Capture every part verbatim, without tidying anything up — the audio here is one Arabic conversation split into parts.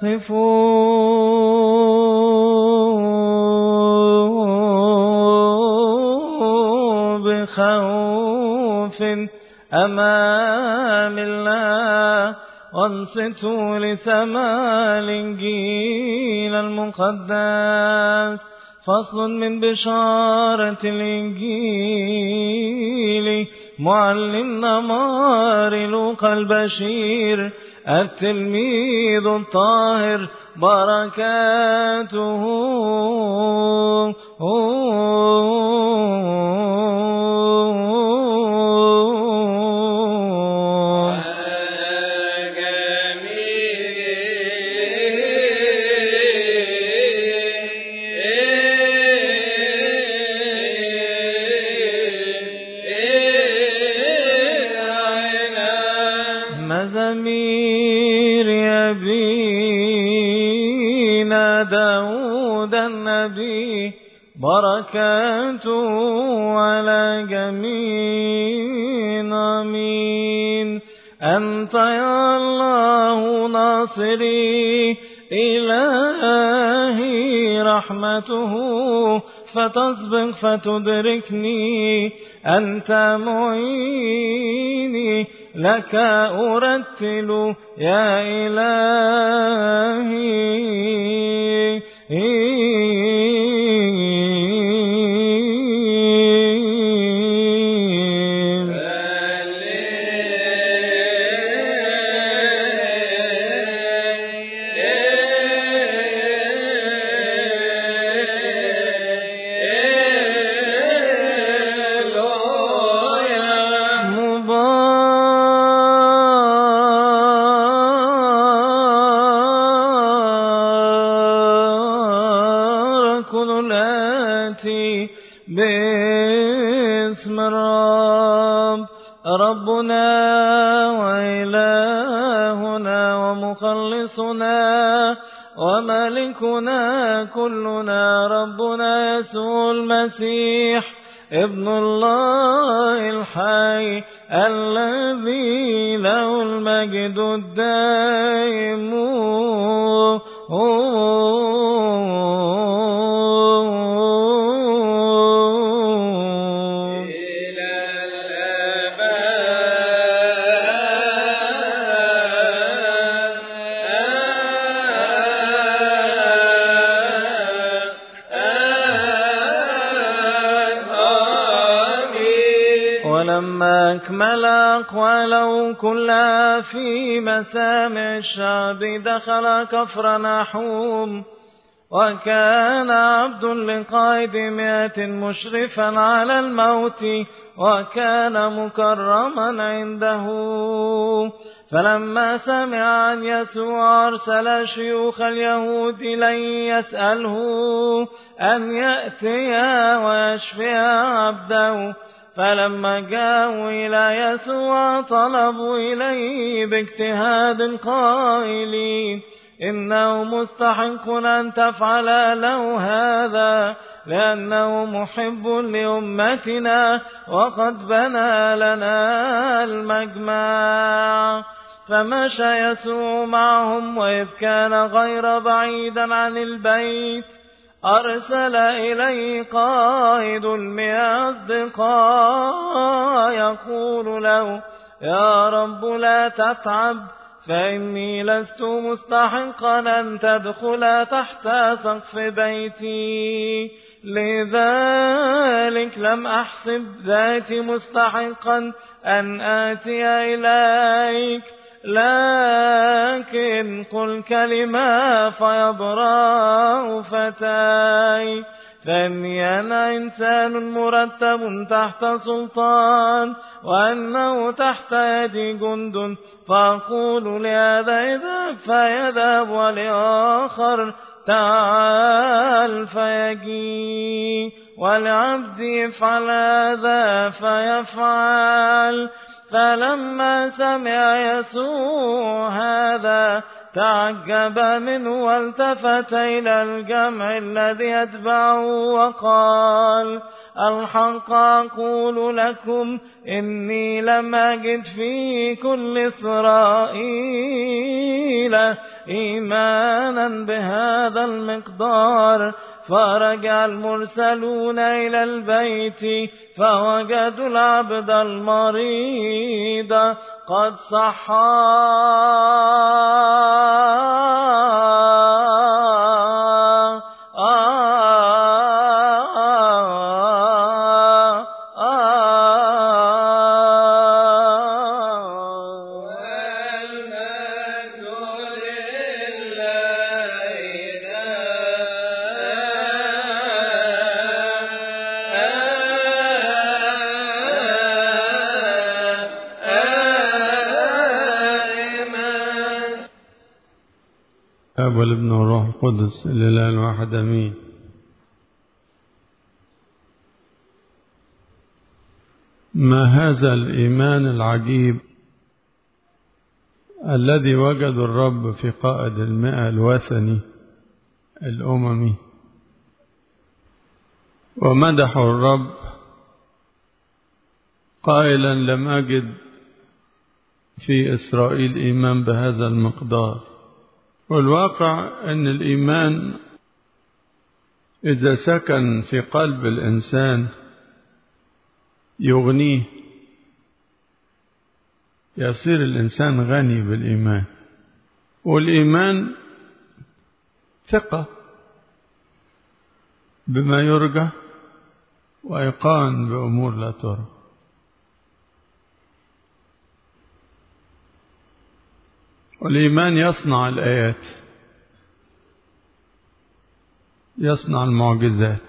قفوا بخوف أمام الله وانصتوا لسماع الإنجيل المقدس. فصل من بشارة الإنجيل معلمنا مار لوقا البشير التلميذ الطاهر بركاته مزامير يبينا داود النبي بركاته على جميعنا آمين. أنت يا الله ناصري إلهي رحمته فتسبق فتدركني، أنت معيني لك أرتل يا إلهي. باسم الرب ربنا وإلهنا ومخلصنا وملكنا كلنا ربنا يسوع المسيح ابن الله الحي الذي له المجد الدائم ولما أكمل أقواله كلها في مسامع الشعب دخل كفر نحوم، وكان عبد لقائد مئة مشرفا على الموت وكان مكرما عنده. فلما سمع عن يسوع أرسل شيوخ اليهود إليه يسأله أن يأتي ويشفي عبده. فلما جاءوا إلى يسوع طلبوا إليه باجتهاد قائلين إنه مستحق أن تفعل له هذا، لأنه محب لأمتنا وقد بنى لنا المجمع. فمشى يسوع معهم، وإذ كان غير بعيدا عن البيت أرسل إليه قائد المئة أصدقاء يقول له يا رب لا تتعب، فإني لست مستحقا أن تدخل تحت سقف بيتي، لذلك لم أحسب ذاتي مستحقا أن آتي إليك، لكن قل كلمة فيبرأ فتاي. فإني أنا إنسان مرتب تحت سلطان، وأنه تحت يدي جند، فأقول لهذا اذهب فيذهب، ولآخر تعال فيجي، ولعبدي افعل هذا فيفعل. فلما سمع يسوع هذا تعجب منه والتفت إلى الجمع الذي يتبعه وقال: الحق أقول لكم إني لم أجد في كل إسرائيل إيمانا بهذا المقدار. فرجع المرسلون إلى البيت فوجدوا العبد المريض قد صحى. الآب والابن والروح القدس الإله الواحد آمين. ما هذا الإيمان العجيب الذي وجد الرب في قائد المئة الوثني الأممي، ومدحوا الرب قائلا: لم أجد في إسرائيل إيمان بهذا المقدار. والواقع أن الإيمان إذا سكن في قلب الإنسان يغنيه، يصير الإنسان غني بالإيمان. والإيمان ثقة بما يرجى وإيقان بأمور لا ترى. والإيمان يصنع الآيات، يصنع المعجزات،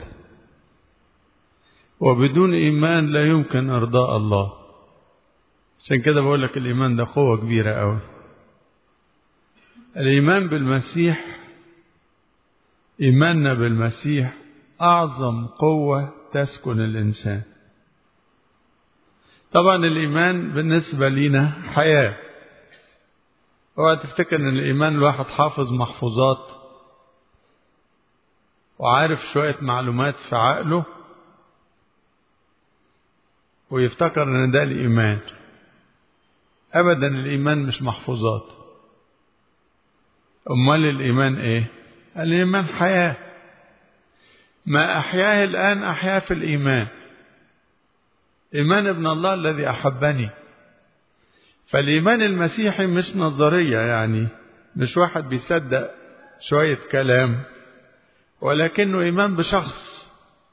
وبدون إيمان لا يمكن إرضاء الله. عشان كده بقول لك الإيمان ده قوة كبيرة أوي. الإيمان بالمسيح، إيماننا بالمسيح أعظم قوة تسكن الإنسان. طبعا الإيمان بالنسبة لنا حياة. اوعى تفتكر ان الايمان الواحد حافظ محفوظات وعارف شوية معلومات في عقله ويفتكر ان ده الايمان. ابدا، الايمان مش محفوظات. امال الايمان ايه؟ الايمان حياة. ما احياه الان احياه في الايمان. ايمان ابن الله الذي احبني. فالإيمان المسيحي مش نظرية، يعني مش واحد بيصدق شوية كلام، ولكنه إيمان بشخص.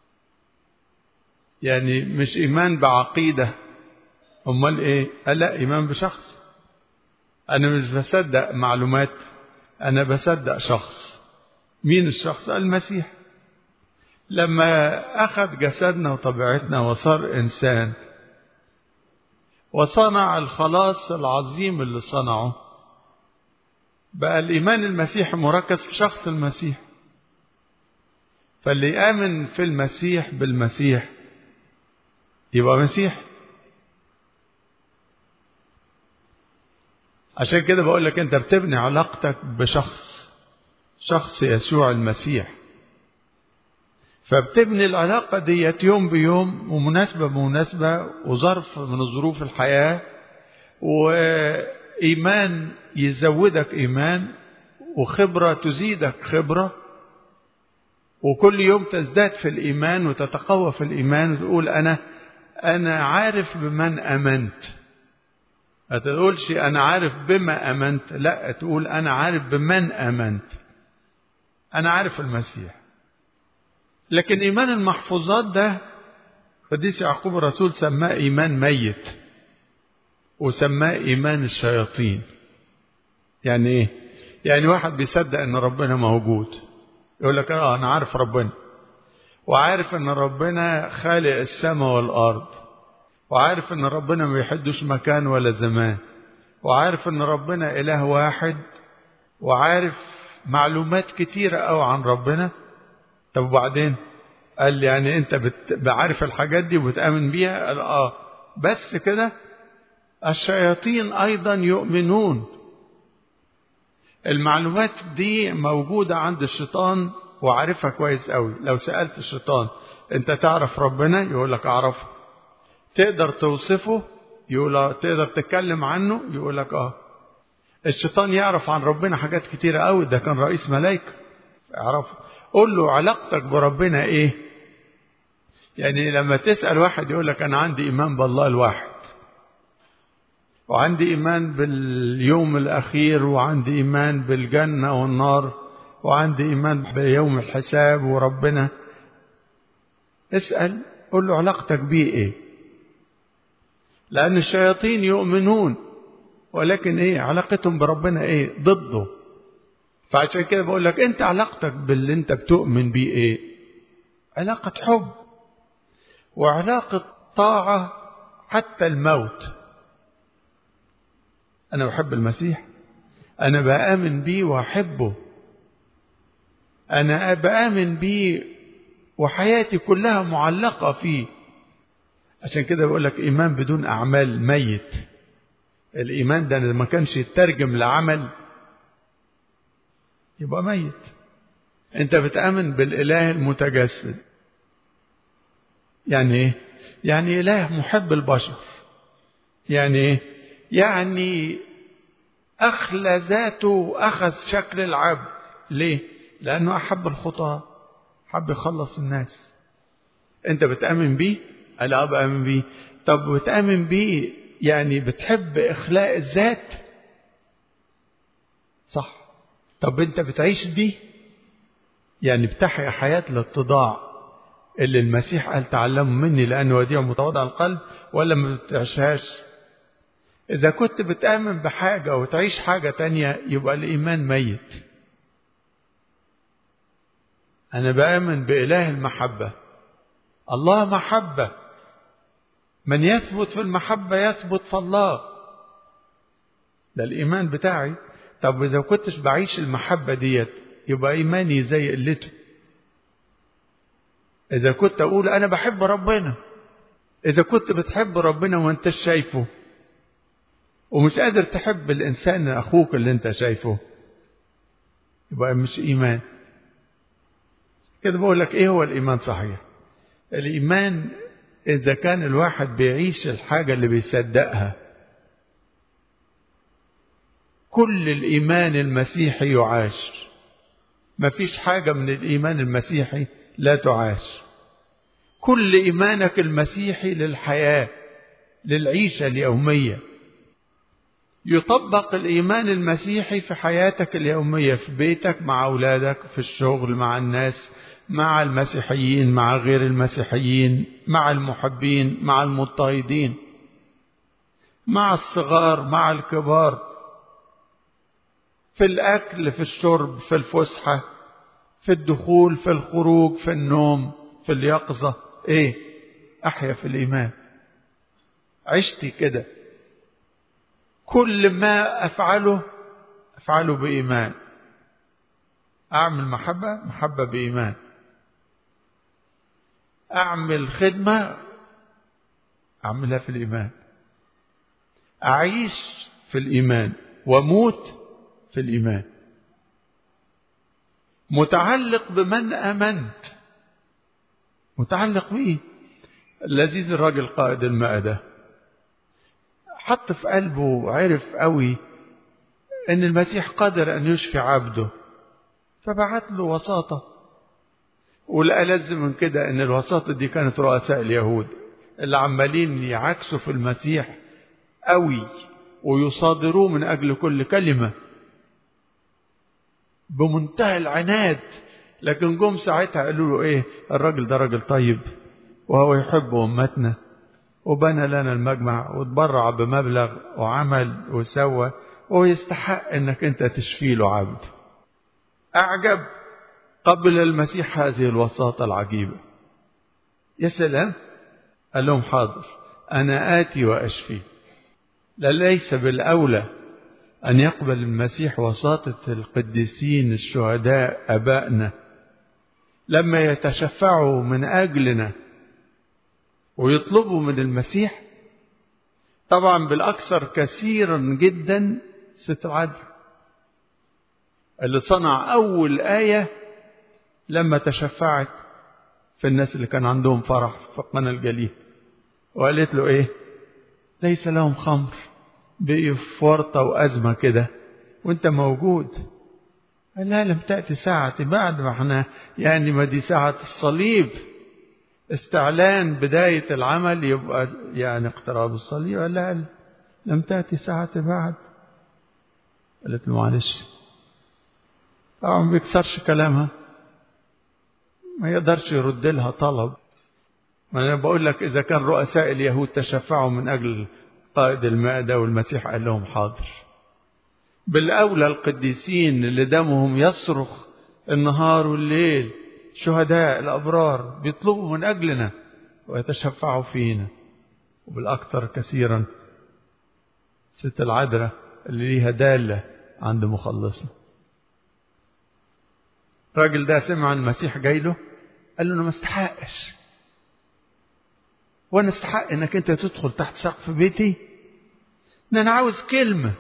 يعني مش إيمان بعقيدة. أمال إيه؟ لا، إيمان بشخص. أنا مش بصدق معلومات، أنا بصدق شخص. مين الشخص؟ المسيح. لما أخذ جسدنا وطبيعتنا وصار إنسان وصنع الخلاص العظيم اللي صنعه، بقى الإيمان المسيحي مركز في شخص المسيح. فاللي آمن في المسيح بالمسيح يبقى مسيح. عشان كده بقول لك أنت بتبني علاقتك بشخص، شخص يسوع المسيح. فبتبني العلاقة ديت يوم بيوم ومناسبة بمناسبة وظرف من ظروف الحياة، وإيمان يزودك إيمان، وخبرة تزيدك خبرة، وكل يوم تزداد في الإيمان وتتقوى في الإيمان وتقول أنا أنا عارف بمن أمنت. ما تقولش أنا عارف بما أمنت، لا، تقول أنا عارف بمن أمنت. أنا عارف المسيح. لكن إيمان المحفوظات ده قديس يعقوب الرسول سماه إيمان ميت، وسماه إيمان الشياطين. يعني إيه؟ يعني واحد بيصدق إن ربنا موجود، يقول لك آه أنا عارف ربنا، وعارف إن ربنا خالق السماء والأرض، وعارف إن ربنا ما بيحدش مكان ولا زمان، وعارف إن ربنا إله واحد، وعارف معلومات كتيرة أوي عن ربنا. طب وبعدين؟ قال يعني انت بعرف الحاجات دي وبتآمن بيها؟ قال اه. بس كده؟ الشياطين ايضا يؤمنون. المعلومات دي موجودة عند الشيطان وعارفها كويس قوي. لو سألت الشيطان انت تعرف ربنا؟ يقول لك اعرفه. تقدر توصفه؟ يقول اه. تقدر تتكلم عنه؟ يقول لك اه. الشيطان يعرف عن ربنا حاجات كتيرة قوي، ده كان رئيس ملائكة اعرفه. قول له علاقتك بربنا ايه؟ يعني لما تسأل واحد يقول لك انا عندي ايمان بالله الواحد، وعندي إيمان باليوم الأخير، وعندي إيمان بالجنة والنار، وعندي إيمان بيوم الحساب وربنا. اسأل قل له علاقتك بيه إيه؟ لأن الشياطين يؤمنون، ولكن إيه علاقتهم بربنا إيه؟ ضده. فعشان كده بقول لك أنت علاقتك باللي أنت بتؤمن بيه إيه؟ علاقة حب وعلاقة طاعة حتى الموت. أنا بحب المسيح، أنا بآمن بيه وأحبه، أنا بآمن بيه وحياتي كلها معلقة فيه. عشان كده بقول لك إيمان بدون أعمال ميت. الإيمان ده ما كانش يترجم لعمل يبقى ميت. أنت بتآمن بالإله المتجسد، يعني إيه؟ يعني إله محب البشر. يعني إيه؟ يعني أخلى ذاته وأخذ شكل العبد. ليه؟ لأنه أحب الخطاة، حب يخلص الناس. أنت بتآمن بيه؟ أنا بآمن بيه. طب بتآمن بيه يعني بتحب إخلاء الذات؟ صح. طب أنت بتعيش بيه؟ يعني بتحيا حياة الاتضاع اللي المسيح قال تعلموا مني لأنه وديع متواضع القلب، ولا ما بتعيشهاش؟ إذا كنت بتآمن بحاجة وتعيش حاجة تانية يبقى الإيمان ميت. أنا بآمن بإله المحبة. الله محبة، من يثبت في المحبة يثبت في الله. ده الإيمان بتاعي. طب إذا كنتش بعيش المحبة ديت يبقى إيماني زي قلته. إذا كنت أقول أنا بحب ربنا، إذا كنت بتحب ربنا وأنت شايفه ومش قادر تحب الإنسان أخوك اللي أنت شايفه يبقى مش إيمان. كده بقول لك إيه هو الإيمان صحيح؟ الإيمان إذا كان الواحد بيعيش الحاجة اللي بيصدقها. كل الإيمان المسيحي يعاش، ما فيش حاجة من الإيمان المسيحي لا تعاش. كل إيمانك المسيحي للحياة، للعيشة اليومية. يطبق الإيمان المسيحي في حياتك اليومية، في بيتك، مع أولادك، في الشغل، مع الناس، مع المسيحيين، مع غير المسيحيين، مع المحبين، مع المضطهدين، مع الصغار، مع الكبار، في الأكل، في الشرب، في الفسحة، في الدخول، في الخروج، في النوم، في اليقظة. إيه؟ أحيا في الإيمان. عشتي كده. كل ما أفعله أفعله بإيمان. أعمل محبة، محبة بإيمان. أعمل خدمة، أعملها في الإيمان. أعيش في الإيمان وأموت في الإيمان. متعلق بمن آمنت، متعلق بيه. لذيذ الراجل قائد المائدة حط في قلبه وعرف قوي ان المسيح قادر ان يشفي عبده، فبعت له وساطة. والألذ من كده ان الوساطة دي كانت رؤساء اليهود اللي عمالين يعكسوا في المسيح قوي ويصادروه من اجل كل كلمة بمنتهى العناد. لكن جم ساعتها قالوا له ايه؟ الراجل ده راجل طيب وهو يحب أمتنا وبنى لنا المجمع وتبرع بمبلغ وعمل وسوى ويستحق انك انت تشفي له عبد. اعجب. قبل المسيح هذه الوساطة العجيبة. يا سلام. قال لهم حاضر، انا آتي واشفي. لا، ليس بالاولى ان يقبل المسيح وساطة القديسين الشهداء ابائنا لما يتشفعوا من اجلنا ويطلبوا من المسيح؟ طبعا بالأكثر كثيرا جدا ست العدل. اللي صنع أول آية لما تشفعت في الناس اللي كان عندهم فرح في قنا الجليل، وقالت له إيه؟ ليس لهم خمر، بقي في ورطة وأزمة كده وانت موجود. قال لا، لم تأتي ساعتي، بعد ما احنا يعني ما دي ساعة الصليب، استعلان بداية العمل يبقى يعني اقتراب الصليب. قال لا، لم تأتي ساعتي بعد. قالت له معلش. طبعا ما بيكسرش كلامها، ما يقدرش يرد لها طلب. ما انا بقول لك اذا كان رؤساء اليهود تشفعوا من اجل قائد المائدة والمسيح قال لهم حاضر، بالاولى القديسين اللي دمهم يصرخ النهار والليل، شهداء الابرار بيطلبوا من اجلنا ويتشفعوا فينا، وبالاكثر كثيرا ست العذراء اللي ليها دالة عند مخلصنا. الراجل ده سمع المسيح جاي له، قال له انا ما استحقش، وانا استحق انك انت تدخل تحت سقف بيتي؟ ان انا عاوز كلمة،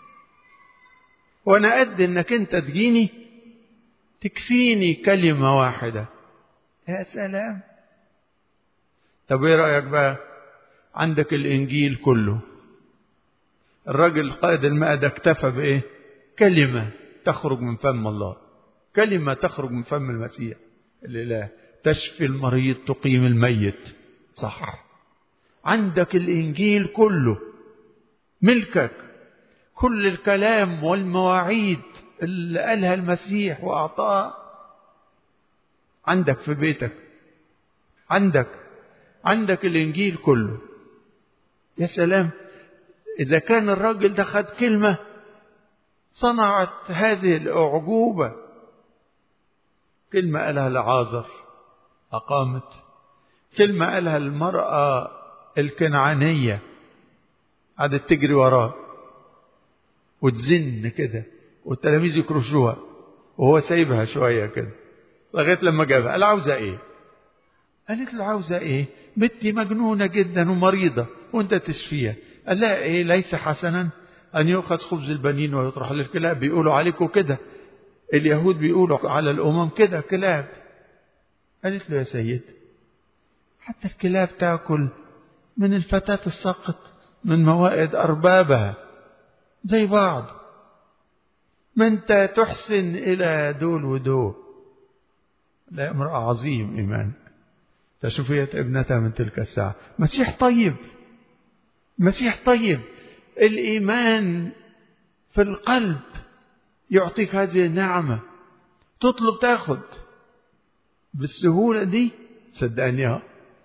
وانا قد انك انت تجيني تكفيني كلمة واحدة. يا سلام. طب ايه رأيك بقى؟ عندك الانجيل كله، الراجل قائد المائدة اكتفى بايه؟ كلمة تخرج من فم الله، كلمة تخرج من فم المسيح الإله، تشفي المريض تقيم الميت. صح، عندك الإنجيل كله ملكك، كل الكلام والمواعيد اللي قالها المسيح وأعطاه عندك في بيتك، عندك عندك الإنجيل كله. يا سلام، إذا كان الراجل ده خد كلمة صنعت هذه الأعجوبة. كلمة قالها لعازر أقامت، كلمة قالها المرأة الكنعانية قعدت تجري وراه وتزن كده والتلاميذ يكرشوها وهو سايبها شوية كده لغاية لما جابها. قال عاوزة ايه؟ قالت له عاوزة ايه؟ بنتي مجنونة جدا ومريضة وانت تشفيها. قال لها ايه؟ ليس حسنا ان يؤخذ خبز البنين ويطرح للكلاب. بيقولوا عليكم كده، اليهود بيقولوا على الأمم كده كلاب. قالت له يا سيد، حتى الكلاب تأكل من الفتاة الساقط من موائد أربابها زي بعض، ما أنت تحسن إلى دول ودول. لا، امرأة عظيم إيمان، فشفيت ابنتها من تلك الساعة. مسيح طيب، مسيح طيب. الإيمان في القلب يعطيك هذه النعمة، تطلب تاخد بالسهولة دي. صدقني،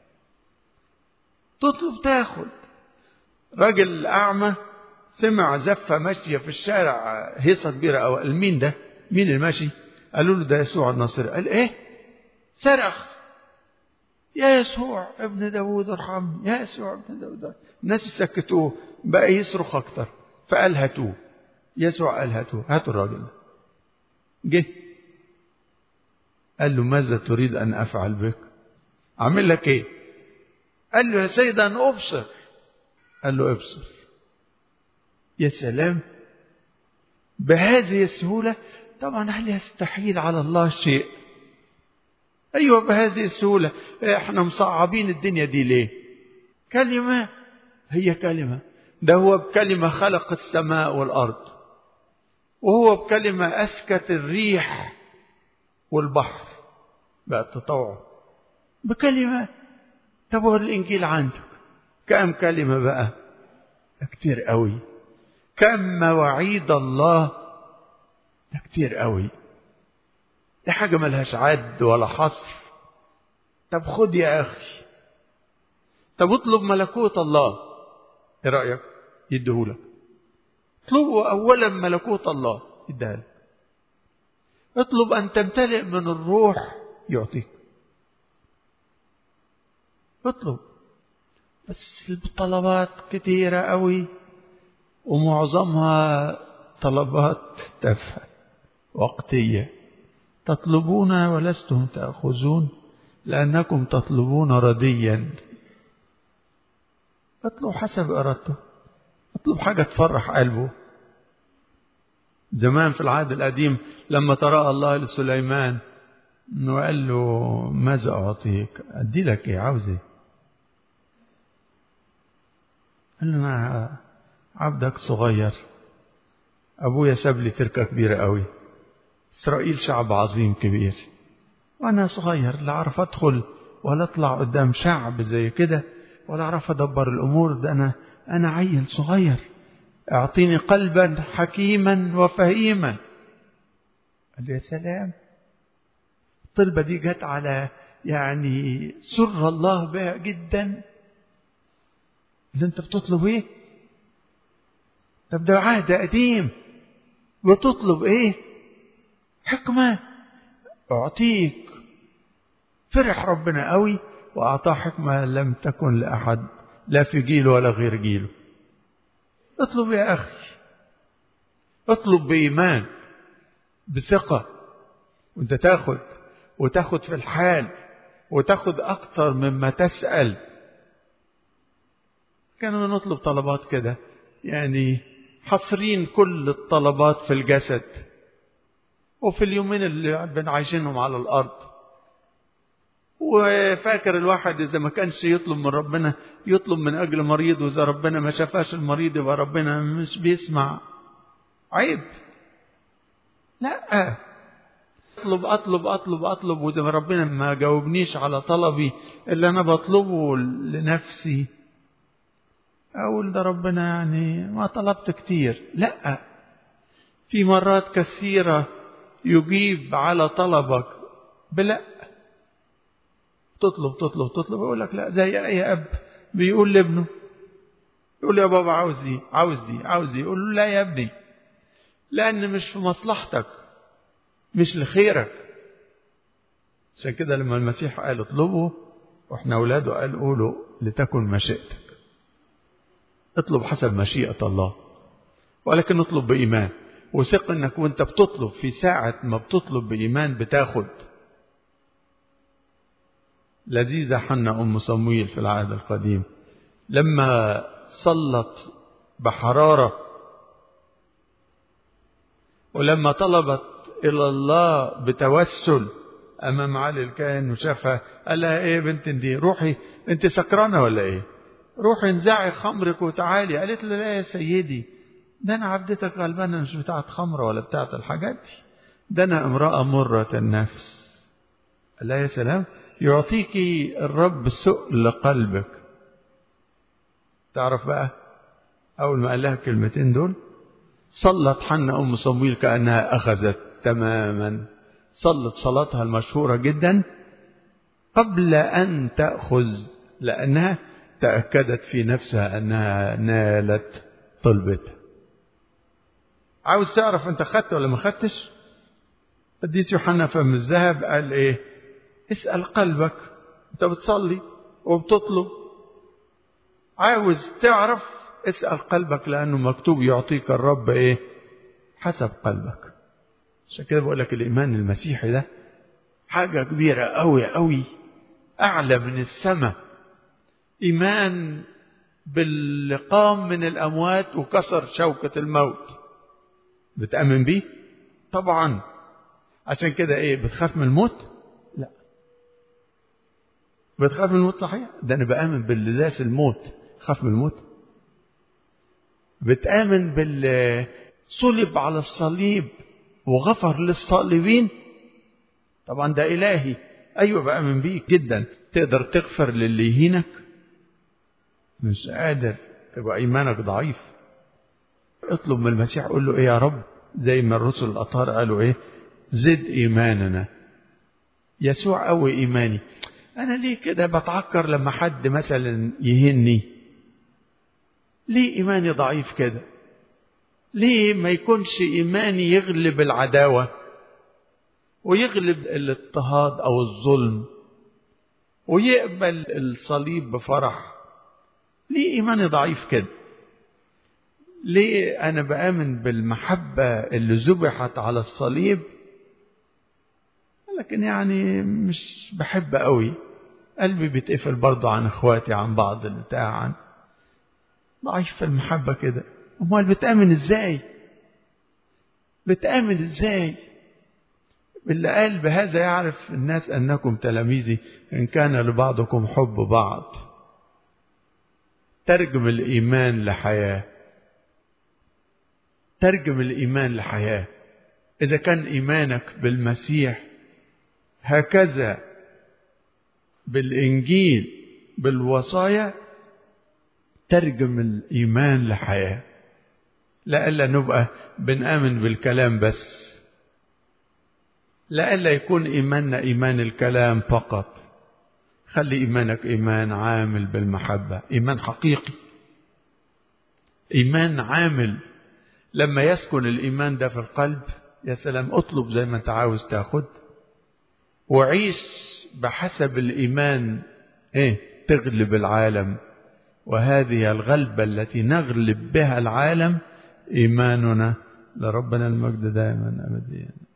تطلب تاخد. راجل أعمى سمع زفة ماشية في الشارع، هيصة كبيرة أو مين ده؟ مين الماشي؟ قالوا له ده يسوع الناصري. قال إيه؟ صرخ يا يسوع ابن داود ارحمني، يا يسوع ابن داود. الناس سكتوه، بقى يصرخ أكتر، فقال هاتوه. يسوع قال هاتوه، هاتوا الراجل ده. جه قال له ماذا تريد أن أفعل بك؟ أعمل لك إيه؟ قال له يا سيد أن أبصر. قال له ابصر. يا سلام، بهذه السهولة. طبعا هل يستحيل على الله شيء؟ أيوة بهذه السهولة. احنا مصعبين الدنيا دي ليه؟ كلمة، هي كلمة. ده هو بكلمة خلق السماء والأرض، وهو بكلمة أسكت الريح والبحر بقت تطوعه بكلمة. طب هو الإنجيل عنده كم كلمة بقى؟ كتير قوي. كم مواعيد الله؟ ده كتير قوي. دي حاجة ملهاش عد ولا حصر. طب خد يا أخي، طب اطلب ملكوت الله. ايه رأيك؟ يديهولك. اطلبوا أولا ملكوت الله، يديهولك. اطلب أن تمتلئ من الروح، يعطيك. اطلب. بس الطلبات كتيرة قوي، ومعظمها طلبات تافهة وقتية. تطلبون ولستم تأخذون لأنكم تطلبون رديا. اطلب حسب إرادته، اطلب حاجة تفرح قلبه. زمان في العهد القديم لما تراءى الله لسليمان وقال له ماذا أعطيك؟ أدي لك إيه؟ عاوز إيه؟ قال له أنا عبدك صغير، أبويا ساب لي تركة كبيرة قوي، إسرائيل شعب عظيم كبير، وأنا صغير لا أعرف أدخل ولا أطلع قدام شعب زي كده ولا أعرف أدبر الأمور، ده أنا أنا عيل صغير، أعطيني قلبا حكيما وفهيما. قال له يا سلام، الطلبة دي جت على يعني سر الله بها جدا. اللي أنت بتطلب إيه؟ طب ده عهد قديم، بتطلب إيه؟ حكمة. أعطيك. فرح ربنا قوي وأعطاه حكمة لم تكن لأحد لا في جيله ولا غير جيله. اطلب يا أخي، اطلب بإيمان بثقة، وانت تاخد وتاخد في الحال وتاخد أكثر مما تسأل. كانوا نطلب طلبات كده يعني حصرين كل الطلبات في الجسد وفي اليومين اللي بنعيشينهم على الأرض. وفاكر الواحد إذا ما كانش يطلب من ربنا يطلب من أجل مريض، وإذا ربنا ما شافاش المريض يبقى ربنا مش بيسمع. عيب. لا، أطلب أطلب أطلب أطلب، وإذا ربنا ما جاوبنيش على طلبي اللي أنا بطلبه لنفسي أقول ده ربنا يعني ما طلبت كتير. لا، في مرات كثيرة يجيب على طلبك بلا. تطلب تطلب تطلب يقول لك لا، زي أي أب بيقول لابنه، يقول يا بابا عاوز دي عاوز دي عاوز دي، يقول له لا يا ابني، لأن مش في مصلحتك، مش لخيرك. عشان كده لما المسيح قال اطلبوا واحنا أولاده قال قولوا لتكن مشيئتك. اطلب حسب مشيئة الله، ولكن اطلب بإيمان وثق انك وانت بتطلب في ساعة ما بتطلب بإيمان بتاخد. لذيذة حنا أم صمويل في العهد القديم لما صلت بحرارة ولما طلبت إلى الله بتوسل أمام علي الكاهن وشافها قال لها إيه بنت دي، روحي أنت سكرانة ولا إيه؟ روحي انزعي خمرك وتعالي. قالت له لا يا سيدي، ده أنا عبدتك غلبانة مش بتاعت خمرة ولا بتاعت الحاجات دي، ده أنا امرأة مرة النفس. قال لها يا سلام، يعطيك الرب سؤل قلبك. تعرف بقى أول ما قال لها الكلمتين دول صلت حنا أم صمويل كأنها أخذت تماما. صلت صلاتها المشهورة جدا قبل أن تأخذ، لأنها تأكدت في نفسها أنها نالت طلبتها. عاوز تعرف أنت خدت ولا ما خدتش؟ قديس يوحنا فم الذهب قال إيه؟ اسأل قلبك. أنت بتصلي وبتطلب، عاوز تعرف اسأل قلبك، لأنه مكتوب يعطيك الرب إيه؟ حسب قلبك. عشان كده بقول لك الإيمان المسيحي ده حاجة كبيرة أوي أوي، أعلى من السماء. إيمان باللي قام من الأموات وكسر شوكة الموت. بتأمن بيه؟ طبعا. عشان كده إيه؟ بتخاف من الموت؟ لا. بتخاف من الموت صحيح؟ ده أنا بآمن باللي داس الموت. خاف من الموت؟ بتآمن باللي صلب على الصليب وغفر للصالبين؟ طبعا ده إلهي. أيوة بآمن بيه جدا. تقدر تغفر للي يهينك؟ مش قادر، تبقى إيمانك ضعيف. اطلب من المسيح، قول له إيه يا رب، زي ما الرسل الأطهار قالوا إيه؟ زد إيماننا. يسوع قوي إيماني. أنا ليه كده بتعكر لما حد مثلا يهني؟ ليه إيماني ضعيف كده؟ ليه ما يكونش إيماني يغلب العداوة ويغلب الاضطهاد أو الظلم ويقبل الصليب بفرح؟ ليه إيماني ضعيف كده؟ ليه أنا بآمن بالمحبة اللي ذبحت على الصليب لكن يعني مش بحب قوي، قلبي بيتقفل برضو عن اخواتي عن بعض البتاع، عن ضعيف في المحبة كده. امال بتآمن ازاي؟ بتآمن ازاي؟ اللي قال بهذا يعرف الناس أنكم تلاميذي إن كان لبعضكم حب بعض. ترجم الإيمان لحياة، ترجم الإيمان لحياة. إذا كان إيمانك بالمسيح هكذا بالإنجيل بالوصايا، ترجم الإيمان لحياة. لألا نبقى بنآمن بالكلام بس، لألا يكون إيماننا إيمان الكلام فقط. خلي إيمانك إيمان عامل بالمحبة، إيمان حقيقي، إيمان عامل. لما يسكن الإيمان ده في القلب يا سلام، اطلب زي ما انت عاوز تاخد، وعيش بحسب الإيمان. ايه؟ تغلب العالم. وهذه الغلبة التي نغلب بها العالم إيماننا. لربنا المجد دائما أبديا.